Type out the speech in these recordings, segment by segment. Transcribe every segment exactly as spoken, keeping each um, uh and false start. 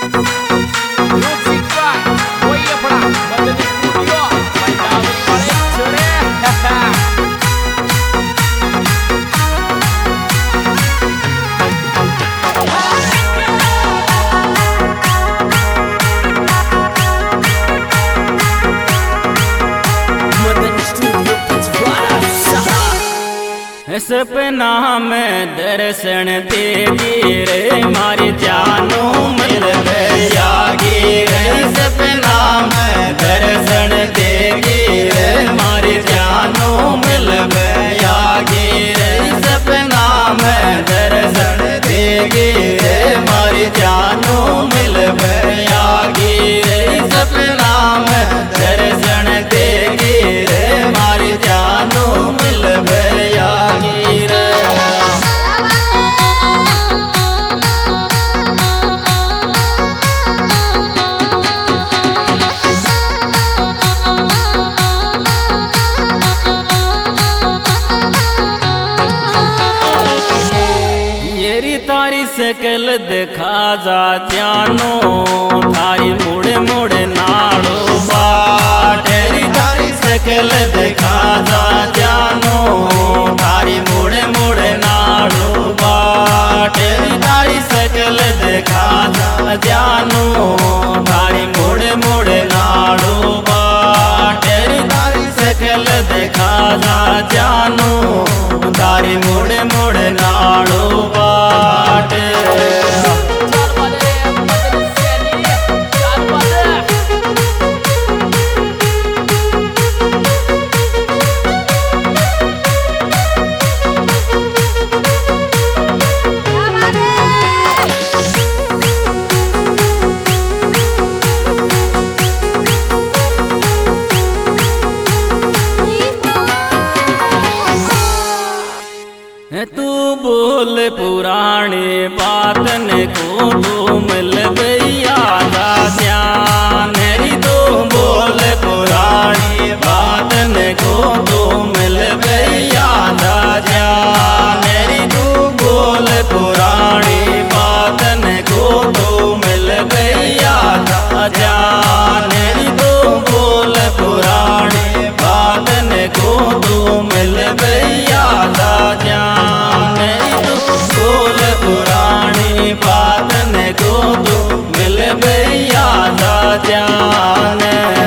सपना में दर्शन देगी रे मारी जानू मिल जागी रे। सपना में दर्शन देगी रे मारी जानू मिल जागी रे। सपना में दर्शन देगी रे मारी जानू मिल जागी रे। सपना में दर्शन देगी रे मारी जानू मिल जागी। तारी सकल दिखा जा जानो थारी मुड़े मुड़े नाड़ो बाटेरी। तारी सकल दिखा जा जानो थारी मुड़े मुड़े नाड़ो बाटेरी। तारी सकल दिखा जा जानो थारी मुड़े मुड़े नाड़ो बाटेरी। तारी सकल दिखा जा जानो तारी मुड़े मुड़े नाड़ो तू बोल पुरानी बातन को तू मिल गया ध्यान री। तू बोल पुरानी बातन को तू मिल गया ध्यान री। तू बोल पुरानी बातन को तू मिल गया ध्यान री। तू बोल पुरानी बातन को तू मिल गया ध्यान। बोल पुरानी बातन को तू मिल गया ध्यान।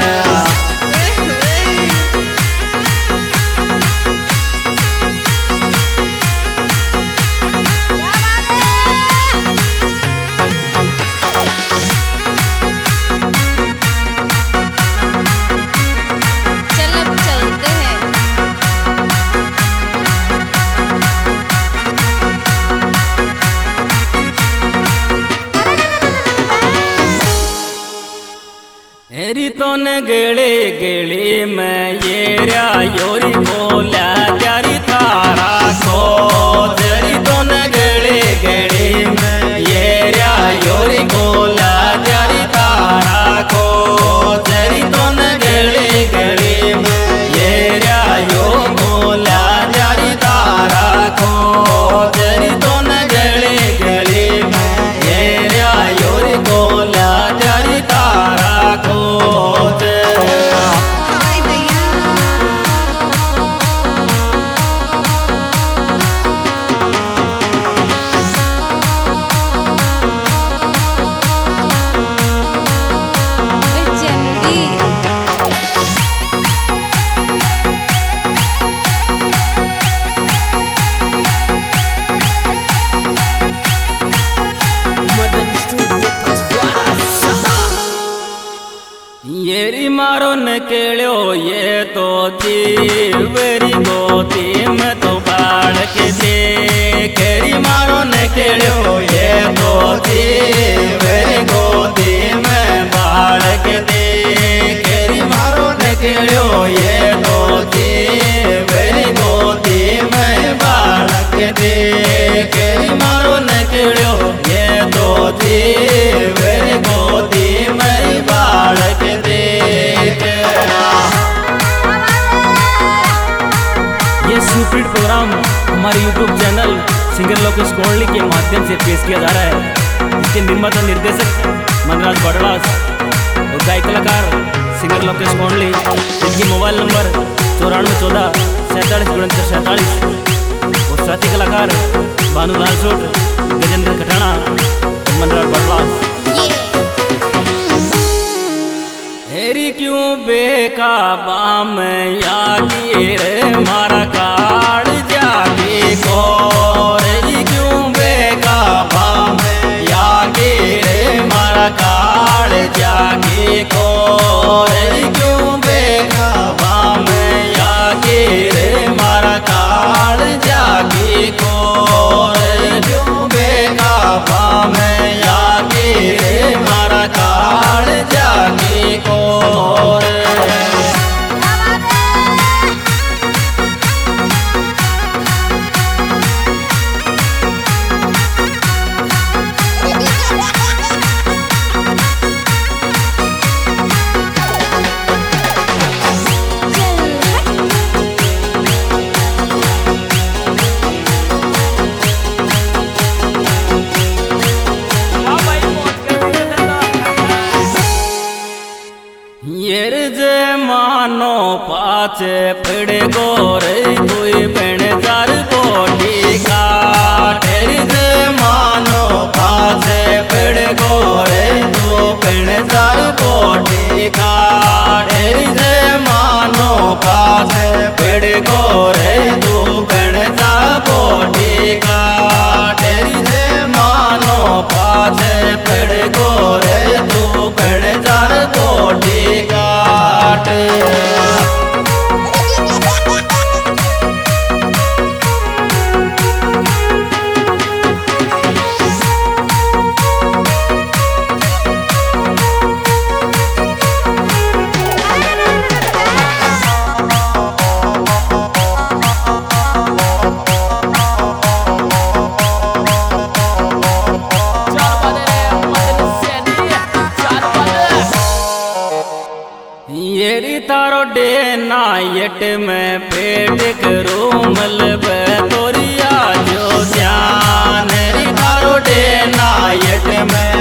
तो न गेड़े गेड़े में ये रा योरी बोला जारी थारा को जरी। तो न गेड़े गेड़े में ये रा योरी बोला जारी थारा को जरी। तो न गेड़े गेड़े में ये रा यो बोला जारी थारा को जरी। तो न गेड़े गेड़े में ये रा योरी बोला जारी थारा को। येरी मारो न केड़ो ये तो थी वेरी गोती में तो बाढ़ के दे। केरी मारो न केड़ो ये तो थी वेरी गोती में बाढ़ के दे। केरी मारो न केड़ो ये तो थी वेरी गोती में बाढ़ के दे। केरी मारो न केड़ो ये तो थी वेरी गोती में बाढ़ के दे। ये सुपरहिट प्रोग्राम हमारे YouTube channel singer Lokesh Kohli के माध्यम से पेश किया जा रहा है। इसके निर्माता निर्देशक मनराज बड़वास और गायक कलाकार सिंगर लोकेश कोंडली। इनकी मोबाइल नंबर चौरानवे चौदह सैंतालीस उनहत्तर सैंतालीस और साथी कलाकार भानुलाल सोट, गजेंद्र खटाना, मनराज बड़वास। हेरी क्यों बेकाबा में यागी रे मारा काल जागे को, हेरी क्यों बेकाबा में यागी रे मारा काल जागे को, हेरी क्यों बेकाबा में यागी रे मारा काल जागे को, हेरी क्यों बेकाबा में यागी रे मारा काल जागे को। येर जे मानो पाचे पड़े गोरे कोई बन चार कोटी का, तेरी जे मानो पाचे पड़े गोरे तू बन चार कोटी का, तेरी जे मानो पाचे पड़े गोरे तू बन चार कोटी का, तेरी जे मानो पाचे पड़े गोरे तू बन चार कोटी का। येरी तारो डे नाइट में पेट करो मलब तोरिया जो ध्यान, री तारो डे नाइट में